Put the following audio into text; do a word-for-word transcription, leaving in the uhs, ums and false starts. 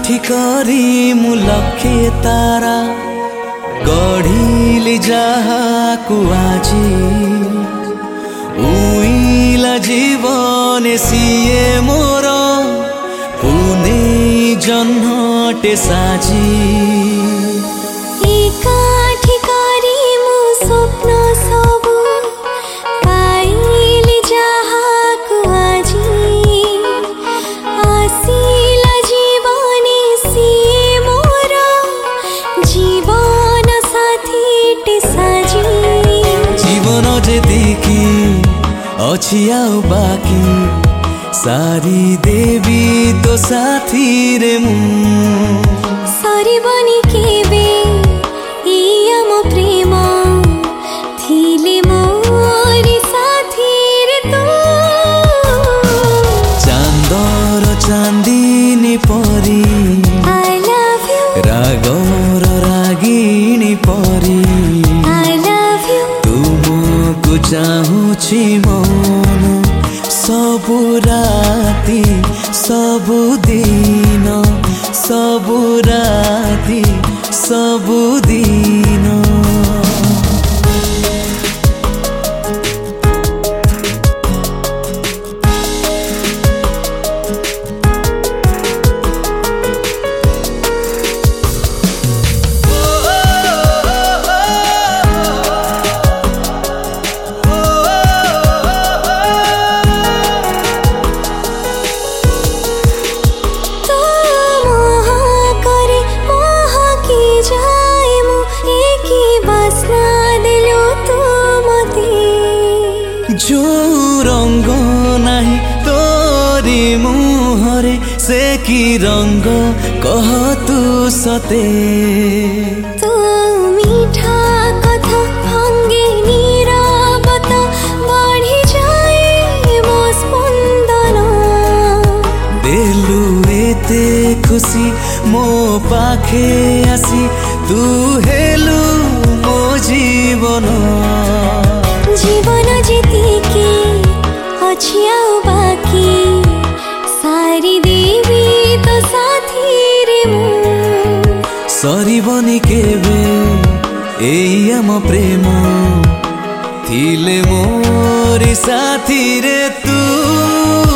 एकाठी करी मु लक्षे तारा गढ़िली जाहाकु आजी उइला जीवन सिए मोर पुने जन्मटे साजी एकाठी करी मु स्वप्न सबु पाइली जाहाकु आजी आसिला जीवन सिए मोर जीवन साथीटे साजी जीवन जेतिकी अछि आउ बाकी सारी देवी तो साथी रे मु सरिबनी केबे ई आम प्रेम थिले मोरी साथी रे तू चांदर चांदिनी परी आई लव यू रागर रागिणी परी आई लव यू तुमको चाहूछि मन सबु राती सबु दिन सबु राती सबु दिन जो रंग नहीं तोरी मुहरे से की रंग कह तू सते तू मीठा कथा भांगे नीरवता बढ़ी जाए मो स्पंदन देलु एते खुशी मो पाखे आसी तू हेलु मो जीवन जीवन जेतिकी अछि आउ बाकी सारी देवी तो साथी रे मु सरिबनी केबे एई आम प्रेम थिले मोरी साथी रे तू।